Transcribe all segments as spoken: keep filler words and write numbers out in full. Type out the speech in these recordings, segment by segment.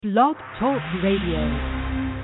Blog Talk Radio.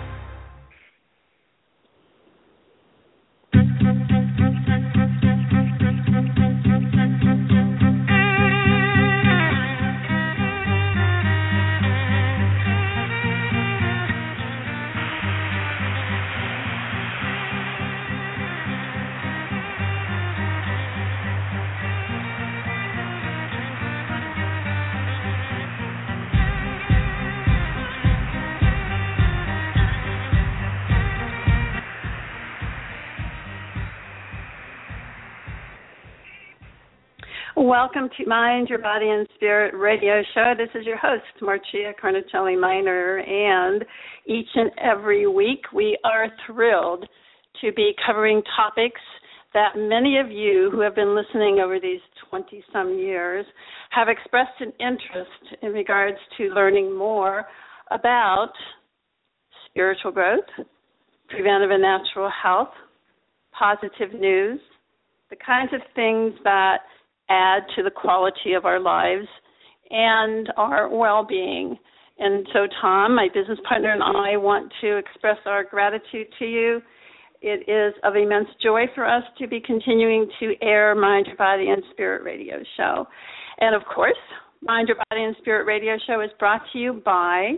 Welcome to Mind, Your Body, and Spirit radio show. This is your host, Marcia Carnicelli Minor, and each and every week we are thrilled to be covering topics that many of you who have been listening over these twenty-some years have expressed an interest in regards to learning more about spiritual growth, preventive and natural health, positive news, the kinds of things that add to the quality of our lives and our well-being. And so, Tom, my business partner, and I want to express our gratitude to you. It is of immense joy for us to be continuing to air Mind, Your Body, and Spirit radio show. And, of course, Mind, Your Body, and Spirit radio show is brought to you by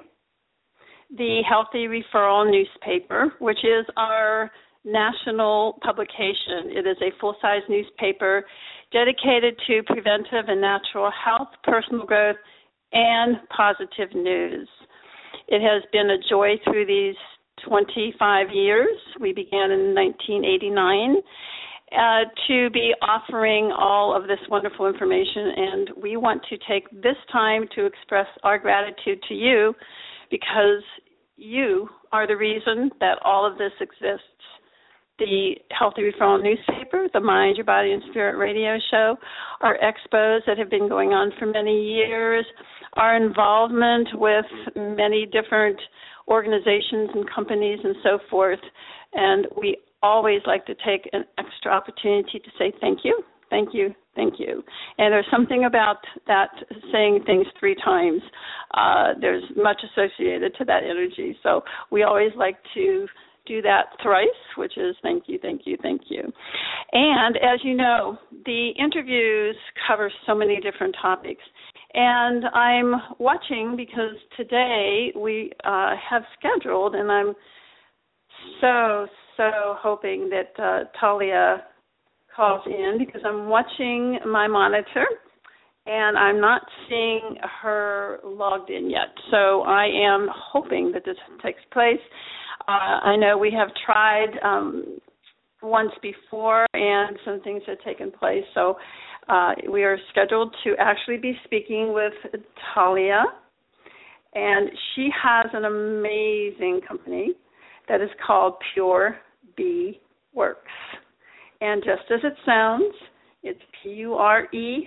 the Healthy Referral newspaper, which is our national publication. It is a full-size newspaper dedicated to preventive and natural health, personal growth, and positive news. It has been a joy through these twenty-five years. We began in nineteen eighty-nine uh, to be offering all of this wonderful information, and we want to take this time to express our gratitude to you because you are the reason that all of this exists. The Healthy Referral newspaper, the Mind, Your Body, and Spirit radio show, our expos that have been going on for many years, our involvement with many different organizations and companies and so forth. And we always like to take an extra opportunity to say thank you, thank you, thank you. And there's something about that saying things three times. Uh, there's much associated to that energy. So we always like to do that thrice, which is thank you, thank you, thank you. And as you know, the interviews cover so many different topics. And I'm watching because today we uh, have scheduled, and I'm so, so hoping that uh, Talia calls in because I'm watching my monitor and I'm not seeing her logged in yet. So I am hoping that this takes place. Uh, I know we have tried um, once before, and some things have taken place. So uh, we are scheduled to actually be speaking with Talia, and she has an amazing company that is called Pure Bee Works. And just as it sounds, it's P U R E,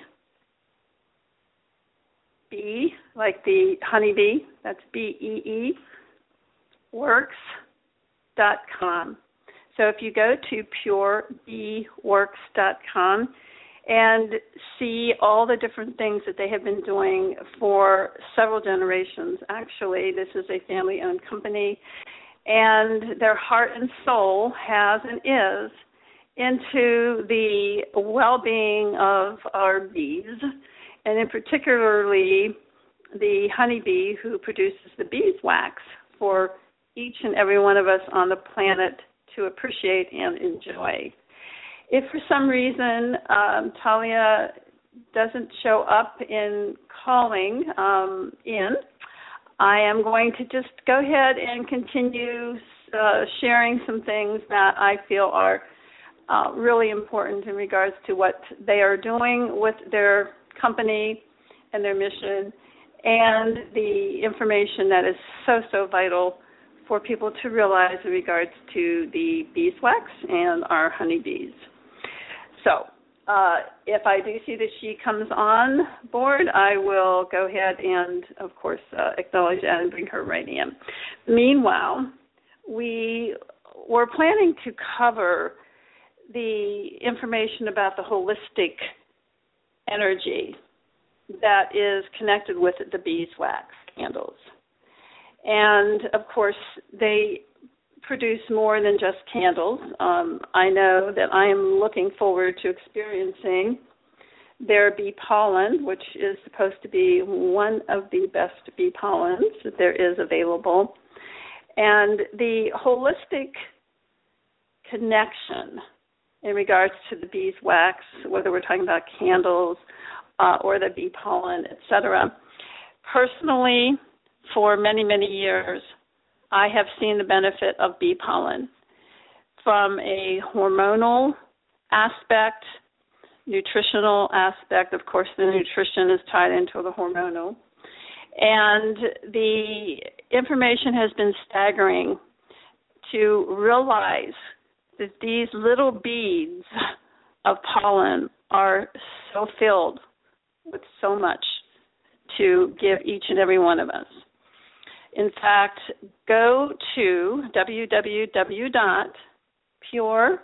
bee, like the honeybee, that's B E E, works dot com. So if you go to pure bee works dot com and see all the different things that they have been doing for several generations. Actually, this is a family-owned company, and their heart and soul has and is into the well-being of our bees, and in particularly the honeybee who produces the beeswax for each and every one of us on the planet to appreciate and enjoy. If for some reason um, Talia doesn't show up in calling um, in, I am going to just go ahead and continue uh, sharing some things that I feel are uh, really important in regards to what they are doing with their company and their mission and the information that is so, so vital for people to realize in regards to the beeswax and our honeybees. So uh, if I do see that she comes on board, I will go ahead and, of course, uh, acknowledge that and bring her right in. Meanwhile, we were planning to cover the information about the holistic energy that is connected with the beeswax candles. And, of course, they produce more than just candles. Um, I know that I am looking forward to experiencing their bee pollen, which is supposed to be one of the best bee pollens that there is available. And the holistic connection in regards to the beeswax, whether we're talking about candles uh, or the bee pollen, et cetera. Personally, for many, many years, I have seen the benefit of bee pollen from a hormonal aspect, nutritional aspect. Of course, the nutrition is tied into the hormonal. And the information has been staggering to realize that these little beads of pollen are so filled with so much to give each and every one of us. In fact, go to w w w dot pure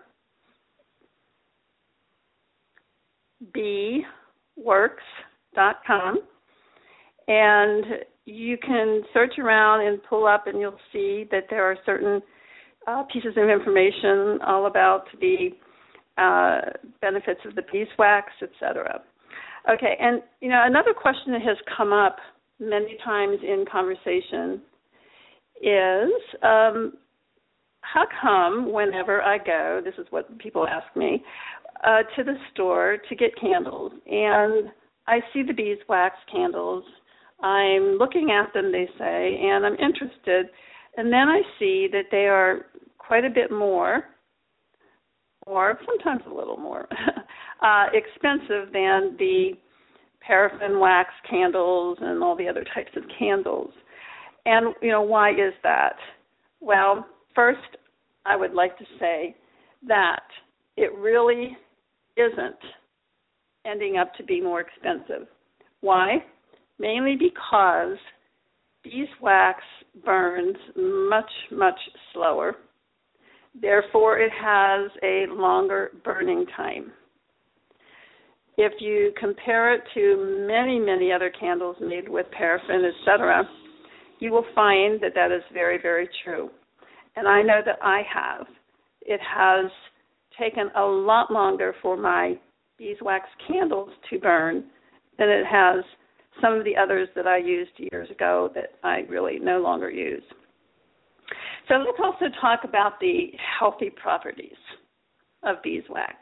bee works dot com, and you can search around and pull up, and you'll see that there are certain uh, pieces of information all about the uh, benefits of the beeswax, et cetera. Okay, and you know, another question that has come up many times in conversation is, um, how come whenever I go, this is what people ask me, uh, to the store to get candles, and I see the beeswax candles, I'm looking at them, they say, and I'm interested, and then I see that they are quite a bit more, or sometimes a little more, uh, expensive than the paraffin wax candles and all the other types of candles. And, you know, why is that? Well, first, I would like to say that it really isn't ending up to be more expensive. Why? Mainly because beeswax burns much, much slower. Therefore, it has a longer burning time. If you compare it to many, many other candles made with paraffin, et cetera, you will find that that is very, very true. And I know that I have. It has taken a lot longer for my beeswax candles to burn than it has some of the others that I used years ago that I really no longer use. So let's also talk about the healthy properties of beeswax.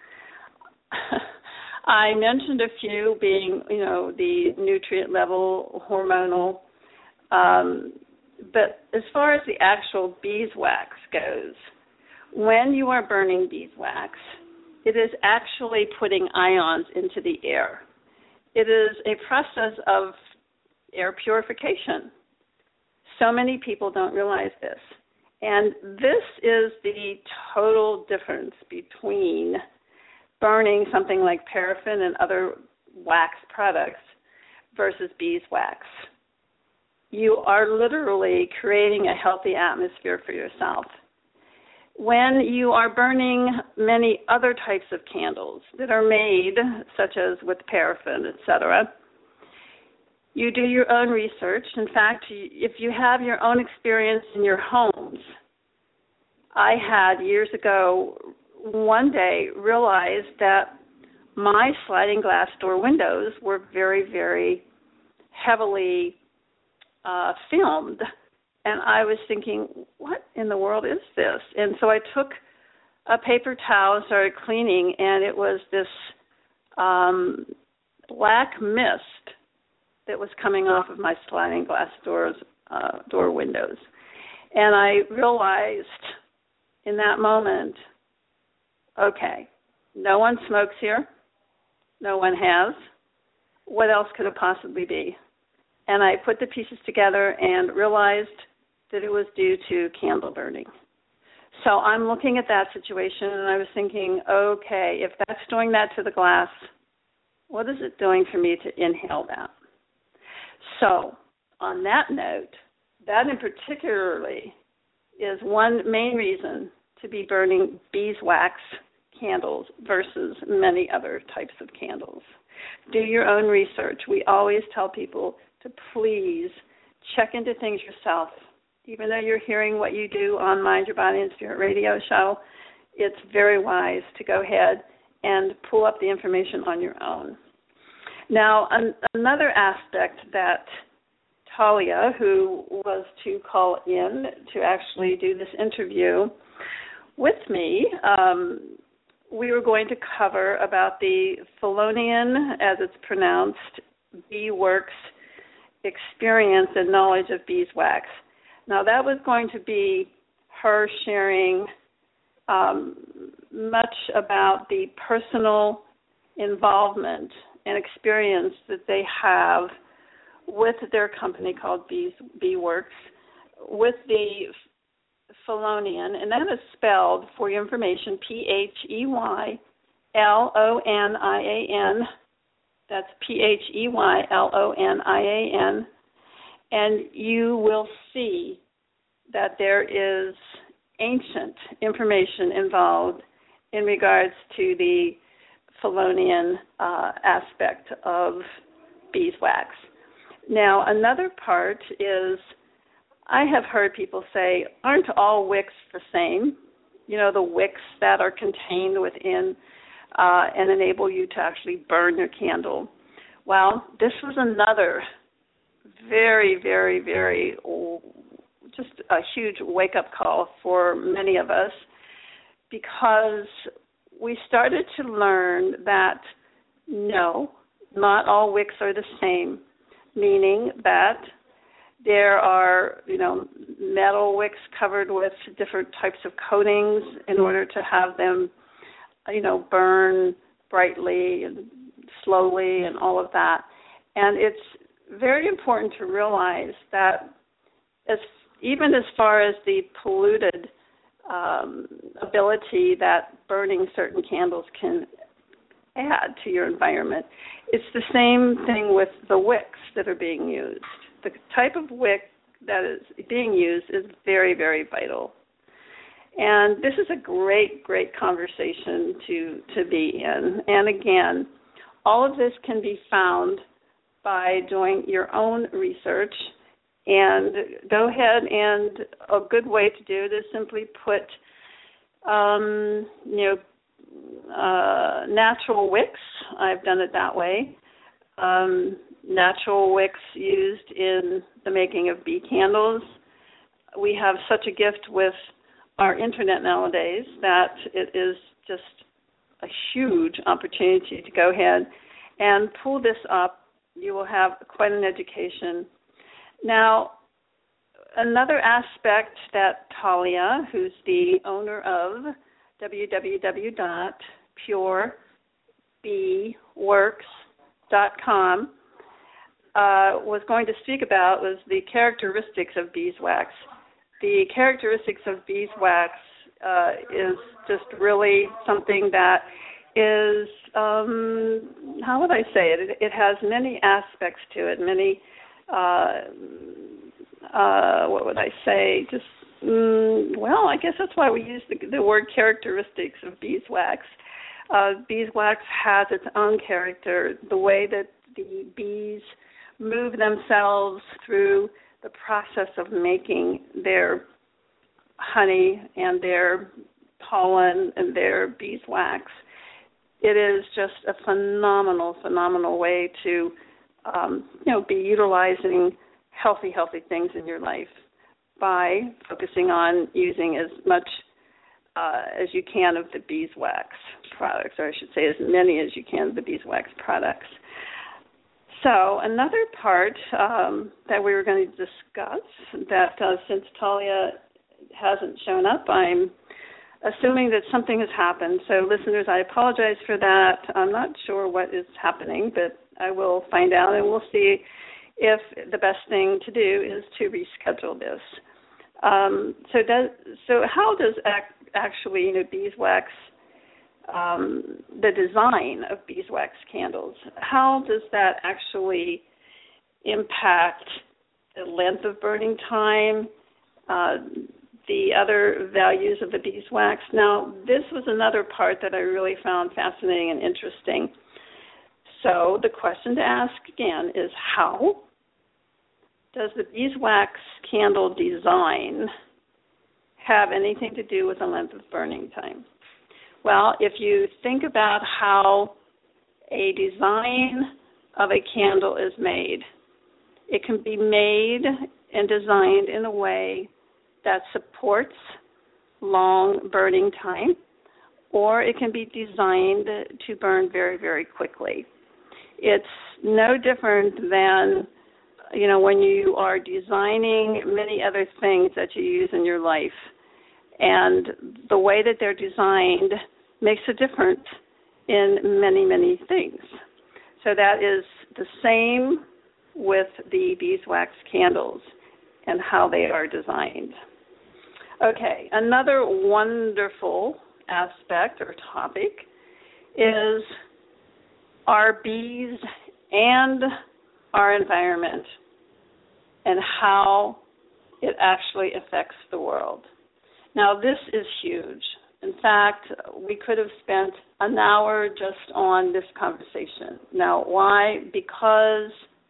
I mentioned a few being, you know, the nutrient level, hormonal, um, but as far as the actual beeswax goes, when you are burning beeswax, it is actually putting ions into the air. It is a process of air purification. So many people don't realize this. And this is the total difference between burning something like paraffin and other wax products versus beeswax. You are literally creating a healthy atmosphere for yourself. When you are burning many other types of candles that are made, such as with paraffin, et cetera, you do your own research. In fact, if you have your own experience in your homes, I had years ago one day realized that my sliding glass door windows were very, very heavily uh, filmed. And I was thinking, what in the world is this? And so I took a paper towel and started cleaning, and it was this um, black mist that was coming off of my sliding glass doors, uh, door windows. And I realized in that moment, okay, no one smokes here. No one has. What else could it possibly be? And I put the pieces together and realized that it was due to candle burning. So I'm looking at that situation, and I was thinking, okay, if that's doing that to the glass, what is it doing for me to inhale that? So on that note, that in particularly is one main reason to be burning beeswax candles versus many other types of candles. Do your own research. We always tell people to please check into things yourself. Even though you're hearing what you do on Mind Your Body and Spirit radio show, it's very wise to go ahead and pull up the information on your own. Now, an, another aspect that Talia, who was to call in to actually do this interview with me, um, we were going to cover about the Phelonian, as it's pronounced, bee works experience and knowledge of beeswax. Now, that was going to be her sharing um, much about the personal involvement and experience that they have with their company called Bees, Bee Works, with the Phelonian, and that is spelled, for your information, P H E Y L O N I A N. That's P H E Y L O N I A N. And you will see that there is ancient information involved in regards to the Phelonian uh, aspect of beeswax. Now, another part is I have heard people say, aren't all wicks the same? You know, the wicks that are contained within uh, and enable you to actually burn your candle. Well, this was another very, very, very, just a huge wake-up call for many of us, because we started to learn that, no, not all wicks are the same, meaning that there are, you know, metal wicks covered with different types of coatings in order to have them, you know, burn brightly and slowly and all of that. And it's very important to realize that as even as far as the polluted um, ability that burning certain candles can add to your environment, it's the same thing with the wicks that are being used. The type of wick that is being used is very, very vital. And this is a great, great conversation to, to be in. And again, all of this can be found by doing your own research. And go ahead, and a good way to do it is simply put, um, you know, uh, natural wicks. I've done it that way. Um, natural wicks used in the making of bee candles. We have such a gift with our internet nowadays that it is just a huge opportunity to go ahead and pull this up. You will have quite an education. Now, another aspect that Talia, who's the owner of w w w dot pure bee works dot com, uh, was going to speak about was the characteristics of beeswax. The characteristics of beeswax uh, is just really something that is, um, how would I say it? it? It has many aspects to it, many Uh, uh, what would I say? Just, mm, well, I guess that's why we use the, the word characteristics of beeswax. Uh, beeswax has its own character, the way that the bees move themselves through the process of making their honey and their pollen and their beeswax. It is just a phenomenal, phenomenal way to Um, you know, be utilizing healthy, healthy things in your life by focusing on using as much uh, as you can of the beeswax products, or I should say as many as you can of the beeswax products. So another part um, that we were going to discuss that uh, since Talia hasn't shown up, I'm assuming that something has happened. So listeners, I apologize for that. I'm not sure what is happening, but I will find out, and we'll see if the best thing to do is to reschedule this. Um, so, does, so how does ac- actually, you know, beeswax, um, the design of beeswax candles, how does that actually impact the length of burning time, uh, the other values of the beeswax? Now, this was another part that I really found fascinating and interesting. So the question to ask again is, how does the beeswax candle design have anything to do with the length of burning time? Well, if you think about how a design of a candle is made, it can be made and designed in a way that supports long burning time, or it can be designed to burn very, very quickly. It's no different than, you know, when you are designing many other things that you use in your life, and the way that they're designed makes a difference in many, many things. So that is the same with the beeswax candles and how they are designed. Okay, another wonderful aspect or topic is our bees and our environment and how it actually affects the world. Now, this is huge. In fact, we could have spent an hour just on this conversation. Now, why? Because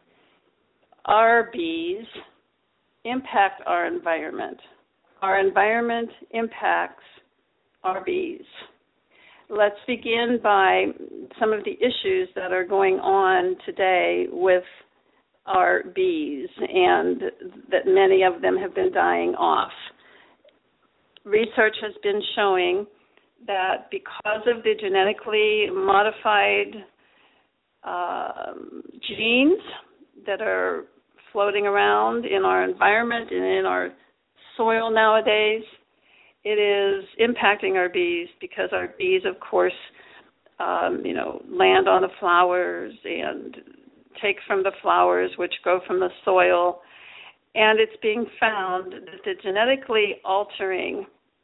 our bees impact our environment. Our environment impacts our bees. Let's begin by some of the issues that are going on today with our bees and that many of them have been dying off. Research has been showing that because of the genetically modified uh, genes that are floating around in our environment and in our soil nowadays, it is impacting our bees because our bees, of course, um, you know, land on the flowers and take from the flowers, which grow from the soil. And it's being found that the genetically altering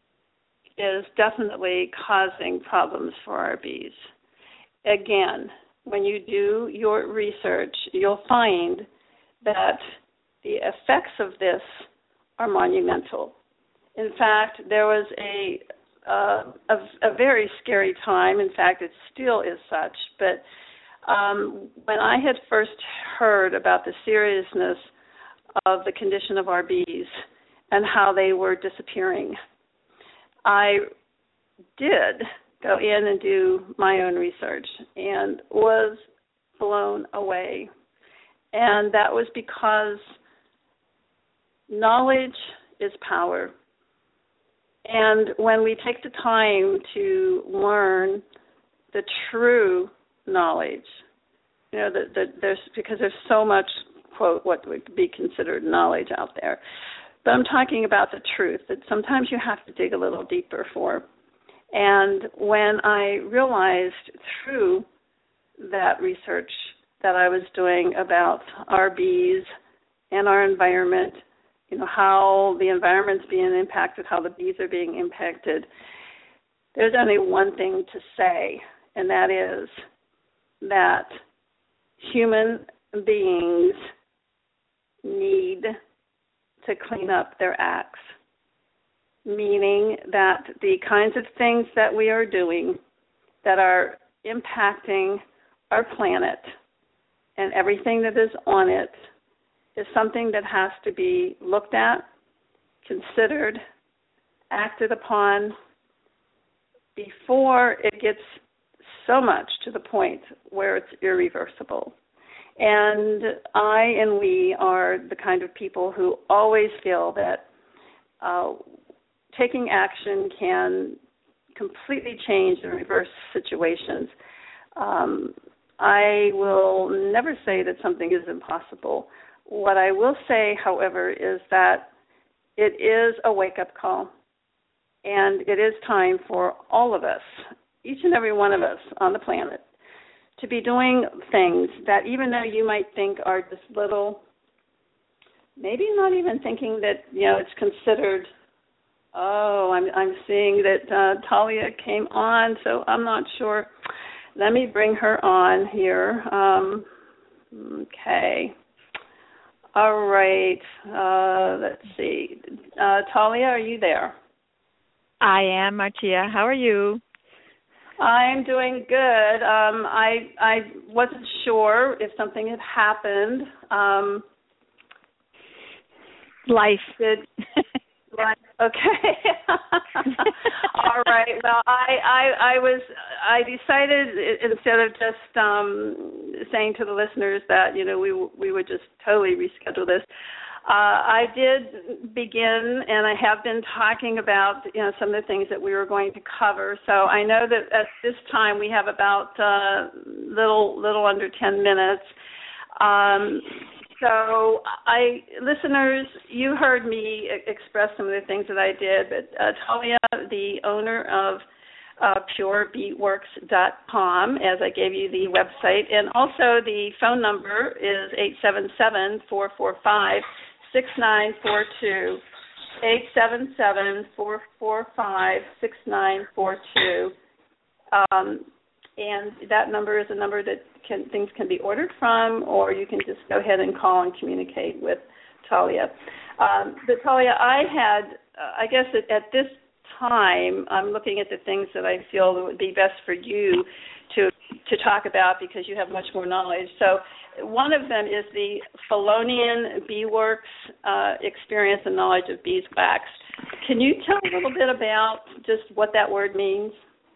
is definitely causing problems for our bees. Again, when you do your research, you'll find that the effects of this are monumental. In fact, there was a, uh, a, a very scary time. In fact, it still is such. But um, when I had first heard about the seriousness of the condition of our bees and how they were disappearing, I did go in and do my own research and was blown away. And that was because knowledge is power. And when we take the time to learn the true knowledge, you know, the, the, there's because there's so much, quote, what would be considered knowledge out there. But I'm talking about the truth that sometimes you have to dig a little deeper for. And when I realized through that research that I was doing about our bees and our environment, you know, how the environment's being impacted, how the bees are being impacted, there's only one thing to say, and that is that human beings need to clean up their acts, meaning that the kinds of things that we are doing that are impacting our planet and everything that is on it is something that has to be looked at, considered, acted upon before it gets so much to the point where it's irreversible. And I and we are the kind of people who always feel that uh, taking action can completely change and reverse situations. Um, I will never say that something is impossible. What I will say, however, is that it is a wake-up call, and it is time for all of us, each and every one of us on the planet, to be doing things that even though you might think are just little, maybe not even thinking that, you know, it's considered, oh, I'm I'm seeing that uh, Talia came on, so I'm not sure. Let me bring her on here. Um, okay. All right. Uh, let's see. Uh, Talia, are you there? I am, Marcia. How are you? I'm doing good. Um, I I wasn't sure if something had happened. Um, Life. Good. Right. Okay. All right. Well, I, I I was I decided instead of just um, saying to the listeners that you know we we would just totally reschedule this. Uh, I did begin, and I have been talking about you know some of the things that we were going to cover. So I know that at this time we have about uh, little little under ten minutes. Um, So, I, listeners, you heard me express some of the things that I did, but uh, Talia, the owner of uh, pure beetworks dot com, as I gave you the website, and also the phone number is eight seven seven, four four five, six nine four two, eight seven seven, four four five, six nine four two. Um, and that number is a number that Can, things can be ordered from, or you can just go ahead and call and communicate with Talia. Um, but Talia, I had, uh, I guess at, at this time, I'm looking at the things that I feel would be best for you to to talk about because you have much more knowledge. So one of them is the Phelonian Beeworks uh, experience and knowledge of beeswax. Can you tell a little bit about just what that word means?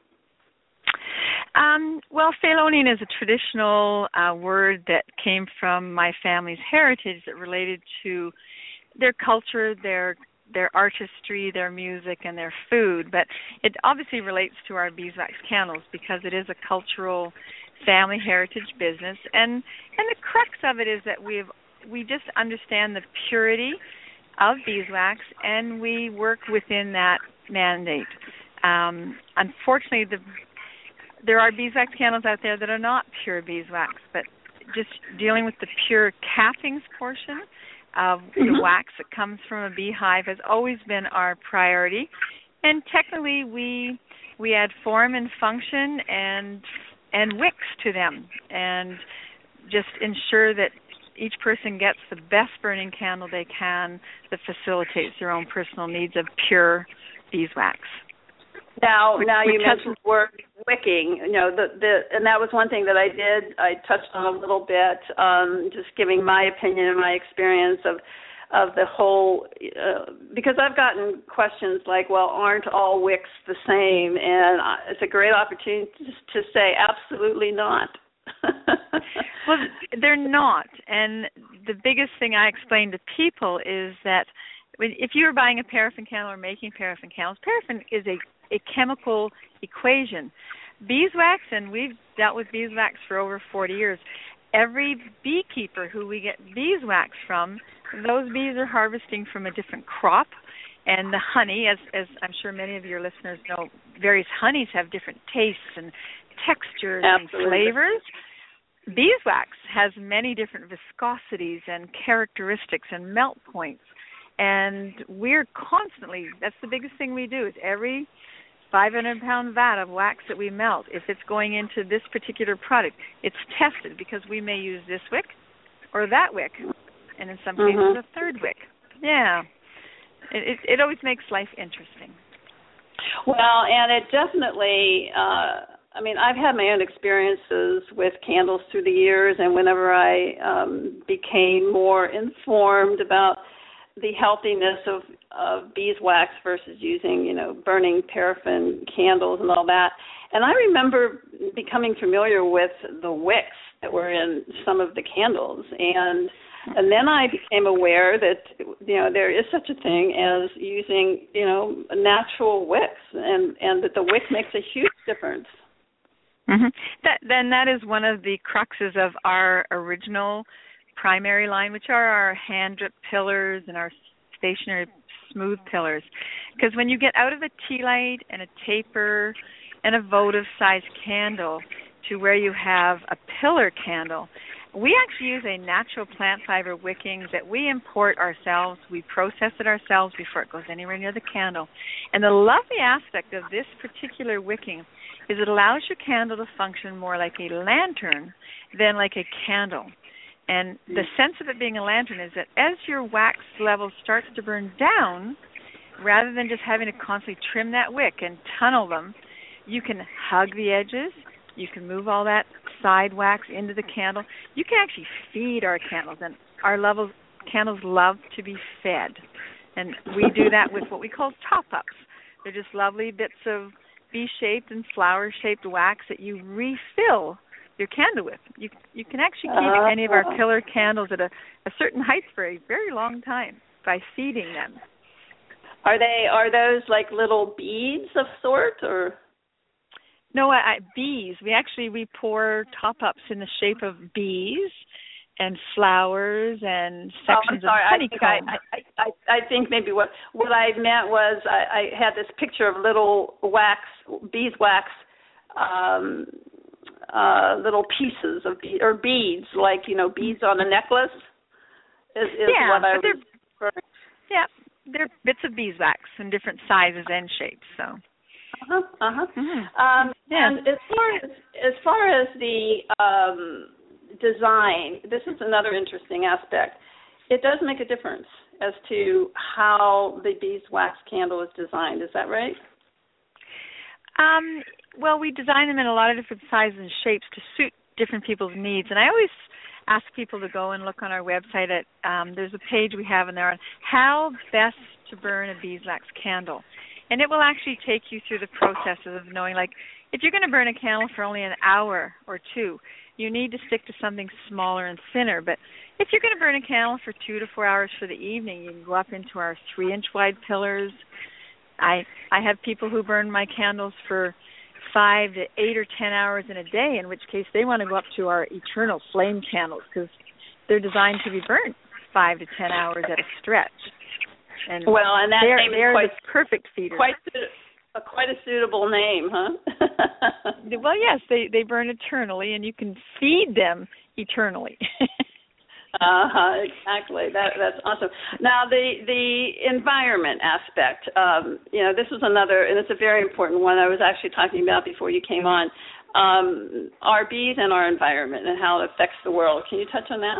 Um, well, Phelonian is a traditional uh, word that came from my family's heritage that related to their culture, their their artistry, their music, and their food. But it obviously relates to our beeswax candles because it is a cultural family heritage business. And and the crux of it is that we've we just understand the purity of beeswax, and we work within that mandate. Um, unfortunately, the There are beeswax candles out there that are not pure beeswax, but just dealing with the pure cappings portion of mm-hmm. the wax that comes from a beehive has always been our priority. And technically, we we add form and function and and wicks to them, and just ensure that each person gets the best burning candle they can that facilitates their own personal needs of pure beeswax. Now, which, now you which mentioned has, word wicking, you know, the, the, and that was one thing that I did. I touched on a little bit, um, just giving my opinion and my experience of of the whole, uh, because I've gotten questions like, well, aren't all wicks the same? And it's a great opportunity to, to say absolutely not. Well, they're not. And the biggest thing I explain to people is that if you were buying a paraffin candle or making paraffin candles, paraffin is a a chemical equation. Beeswax, and we've dealt with beeswax for over forty years, every beekeeper who we get beeswax from, those bees are harvesting from a different crop, and the honey, as, as I'm sure many of your listeners know, various honeys have different tastes and textures Absolutely. and flavors. Beeswax has many different viscosities and characteristics and melt points, and we're constantly, that's the biggest thing we do, is every five hundred pound vat of wax that we melt, if it's going into this particular product, it's tested because we may use this wick or that wick, and in some cases mm-hmm. a third wick. Yeah. It, it, it always makes life interesting. Well, and it definitely, uh, I mean, I've had my own experiences with candles through the years, and whenever I um, became more informed about the healthiness of, of beeswax versus using, you know, burning paraffin candles and all that. And I remember becoming familiar with the wicks that were in some of the candles. And and then I became aware that, you know, there is such a thing as using, you know, natural wicks, and, and that the wick makes a huge difference. Mm-hmm. That, then that is one of the cruxes of our original primary line, which are our hand drip pillars and our stationary smooth pillars. Because when you get out of a tea light and a taper and a votive size candle to where you have a pillar candle, we actually use a natural plant fiber wicking that we import ourselves. We process it ourselves before it goes anywhere near the candle. And the lovely aspect of this particular wicking is it allows your candle to function more like a lantern than like a candle. And the sense of it being a lantern is that as your wax level starts to burn down, rather than just having to constantly trim that wick and tunnel them, you can hug the edges, you can move all that side wax into the candle. You can actually feed our candles, and our levels candles love to be fed. And we do that with what we call top-ups. They're just lovely bits of bee-shaped and flower-shaped wax that you refill your candle with. You you can actually keep uh, any of our pillar candles at a, a certain height for a very long time by feeding them. Are they are those like little beads of sort, or? No, I, I, bees. We actually we pour top-ups in the shape of bees and flowers and sections oh, I'm sorry. of honeycomb. I think, I, I, I think maybe what what I meant was I, I had this picture of little wax, beeswax, um, uh, little pieces of be- or beads, like, you know, beads on a necklace. Is, is yeah, what I but was they're, yeah, they're bits of beeswax in different sizes and shapes. So. Uh huh. Uh huh. Mm-hmm. Um, yeah. And as far as as far as the um, design, this is another interesting aspect. It does make a difference as to how the beeswax candle is designed. Is that right? Um, well, we design them in a lot of different sizes and shapes to suit different people's needs. And I always ask people to go and look on our website at, um, there's a page we have in there on how best to burn a beeswax candle. And it will actually take you through the processes of knowing, like, if you're going to burn a candle for only an hour or two, you need to stick to something smaller and thinner. But if you're going to burn a candle for two to four hours for the evening, you can go up into our three-inch wide pillars. I I have people who burn my candles for five to eight or ten hours in a day, in which case they want to go up to our eternal flame candles because they're designed to be burnt five to ten hours at a stretch. And well, and that they're, name is they're quite the perfect feeder. Quite a, quite a suitable name, huh? Well, yes, they, they burn eternally, and you can feed them eternally. uh-huh, exactly. That that's awesome. Now, the the environment aspect. Um, you know, this was another, and it's a very important one. I was actually talking about before you came on. Um, our bees and our environment and how it affects the world. Can you touch on that?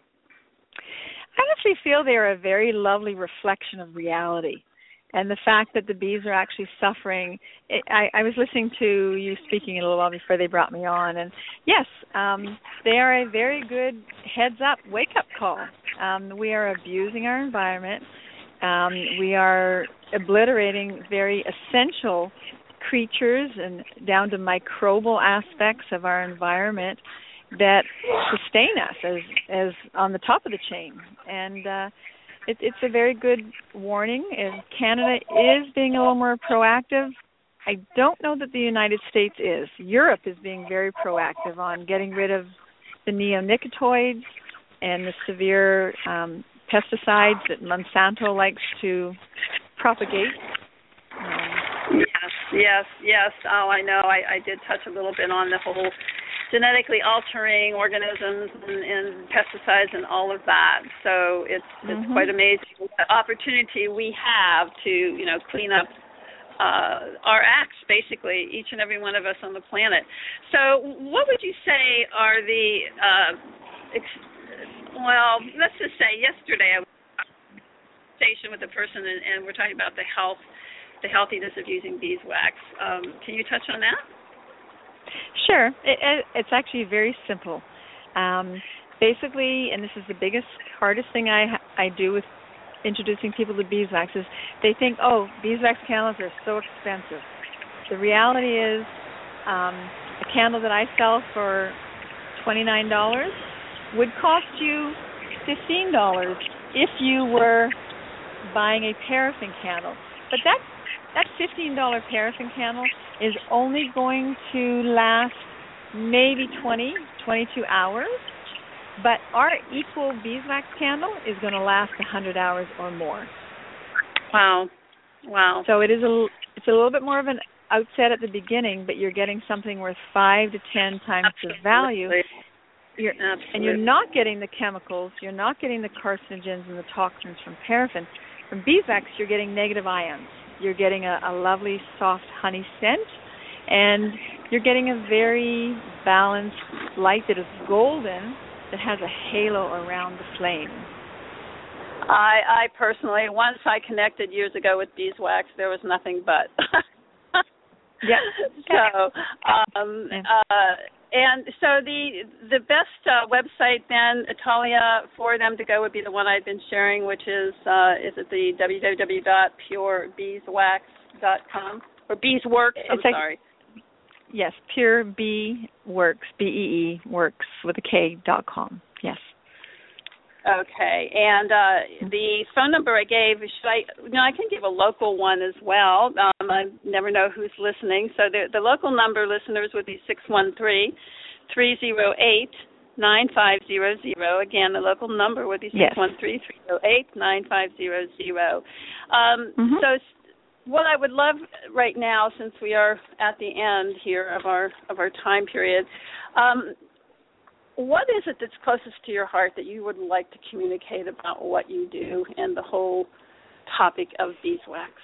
I actually feel they are a very lovely reflection of reality. And the fact that the bees are actually suffering, it, I, I was listening to you speaking a little while before they brought me on, and yes, um, they are a very good heads-up, wake-up call. Um, we are abusing our environment. Um, we are obliterating very essential creatures and down to microbial aspects of our environment that sustain us as as on the top of the chain. And uh, it, it's a very good warning. And Canada is being a little more proactive. I don't know that the United States is. Europe is being very proactive on getting rid of the neonicotinoids and the severe um, pesticides that Monsanto likes to propagate. Um, yes, yes, yes. Oh, I know. I, I did touch a little bit on the whole genetically altering organisms and, and pesticides and all of that. So it's it's mm-hmm. quite amazing the opportunity we have to, you know, clean up uh, our acts, basically, each and every one of us on the planet. So what would you say are the, uh, ex- well, let's just say yesterday I was on a conversation with a person and, and we're talking about the health, the healthiness of using beeswax. Um, can you touch on that? Sure. It, it, it's actually very simple. Um, basically, and this is the biggest, hardest thing I I do with introducing people to beeswax is they think, oh, beeswax candles are so expensive. The reality is um, a candle that I sell for twenty-nine dollars would cost you fifteen dollars if you were buying a paraffin candle. But that that fifteen dollars paraffin candle is only going to last maybe twenty, twenty-two hours, but our equal beeswax candle is going to last one hundred hours or more. Wow. Wow. So it is a, it's a little bit more of an outset at the beginning, but you're getting something worth five to ten times Absolutely. the value. You're, Absolutely. And you're not getting the chemicals, you're not getting the carcinogens and the toxins from paraffin. From beeswax, you're getting negative ions. You're getting a, a lovely, soft honey scent, and you're getting a very balanced light that is golden, that has a halo around the flame. I, I personally, once I connected years ago with beeswax, there was nothing but. Yeah. So, um, yeah. uh, and so the the best uh, website then, Talia, for them to go would be the one I've been sharing, which is uh, is it the w w w dot pure beeswax dot com or Beesworks? I'm it's like, sorry. Yes, Pure Bee Works, B E E Works with a K dot com. Yes. Okay, and uh, the phone number I gave, should I, no, I can give a local one as well. Um, I never know who's listening. So the, the local number, listeners, would be six one three, three oh eight, nine five zero zero. Again, the local number would be six one three, three oh eight, nine five zero zero. Um, mm-hmm. So what I would love right now, since we are at the end here of our of our time period, um, what is it that's closest to your heart that you would like to communicate about what you do and the whole topic of beeswax?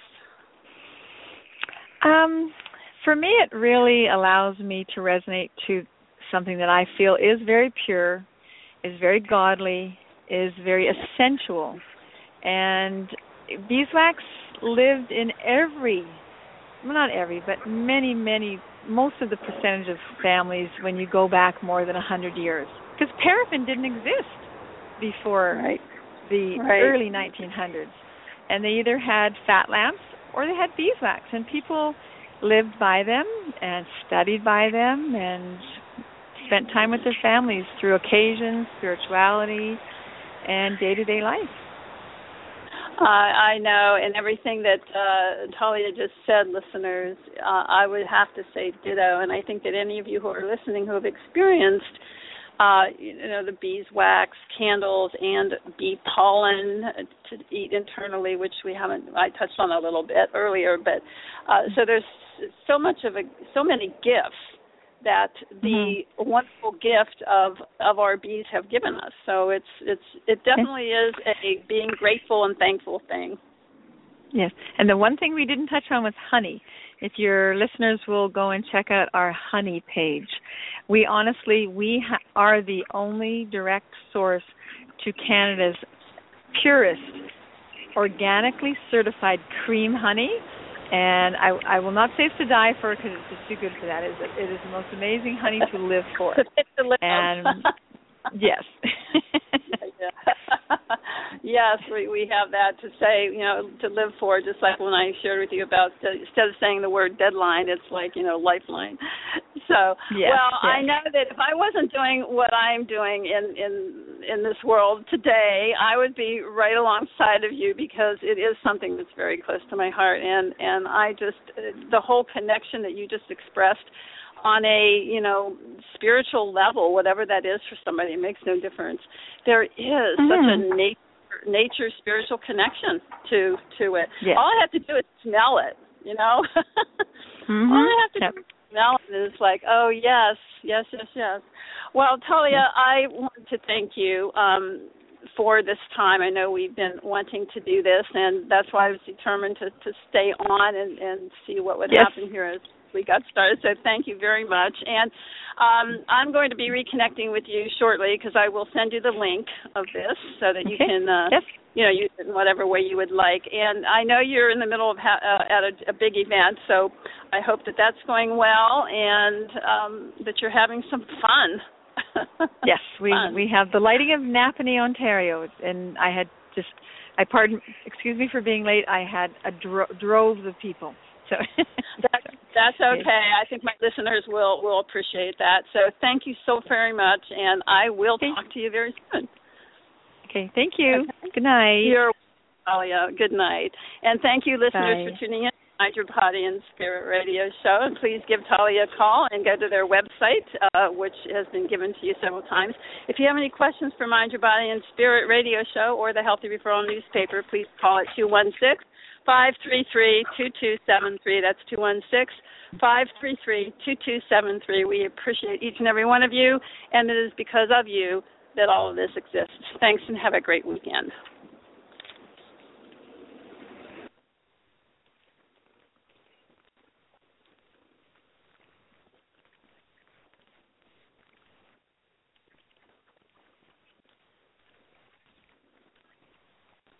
Um, for me, it really allows me to resonate to something that I feel is very pure, is very godly, is very essential. And beeswax lived in every, well, not every, but many, many most of the percentage of families when you go back more than one hundred years. Because paraffin didn't exist before right. the right. early nineteen hundreds. And they either had fat lamps or they had beeswax. And people lived by them and studied by them and spent time with their families through occasions, spirituality, and day-to-day life. Uh, I know, and everything that uh, Talia just said, listeners, uh, I would have to say ditto. And I think that any of you who are listening who have experienced, uh, you know, the beeswax, candles, and bee pollen to eat internally, which we haven't, I touched on a little bit earlier. But uh, so there's so much of a, so many gifts that the mm-hmm. wonderful gift of, of our bees have given us. So it's it's it definitely is a being grateful and thankful thing. Yes, and the one thing we didn't touch on was honey. If your listeners will go and check out our honey page, we honestly, we ha- are the only direct source to Canada's purest, organically certified cream honey. And I, I will not say it's to die for because it's just too good for that. It is, it is the most amazing honey to live for. to live. And yes. Yes, we, we have that to say, you know, to live for, just like when I shared with you about, uh, instead of saying the word deadline, it's like, you know, lifeline. So, yes, well, yes. I know that if I wasn't doing what I'm doing in, in, in this world today, I would be right alongside of you because it is something that's very close to my heart. And, and I just, uh, the whole connection that you just expressed on a, you know, spiritual level, whatever that is for somebody, it makes no difference. There is mm-hmm. such a nature, nature spiritual connection to to it. Yes. All I have to do is smell it, you know. mm-hmm. All I have to yep. do is smell it, and it's like, oh yes, yes, yes, yes. Well, Talia, I want to thank you um, for this time. I know we've been wanting to do this, and that's why I was determined to, to stay on and, and see what would yes. happen here as we got started. So thank you very much. And um, I'm going to be reconnecting with you shortly because I will send you the link of this so that you okay. can, uh, yes. you know, use it in whatever way you would like. And I know you're in the middle of ha- uh, at a, a big event, so I hope that that's going well and um, that you're having some fun. Yes, we fun. we have the lighting of Napanee, Ontario, and I had just, I pardon, excuse me for being late. I had a dro- droves of people. So that, that's okay. I think my listeners will, will appreciate that. So thank you so very much, and I will okay. talk to you very soon. Okay, thank you. Okay. Good night. You're welcome, Talia. Good night. And thank you, listeners, Bye. for tuning in to Mind Your Body and Spirit Radio Show. And please give Talia a call and go to their website, uh, which has been given to you several times. If you have any questions for Mind Your Body and Spirit Radio Show or the Healthy Referral newspaper, please call at two one six, five three three, two two seven three. That's two one six, five three three, two two seven three. We appreciate each and every one of you, and it is because of you that all of this exists. Thanks, and have a great weekend.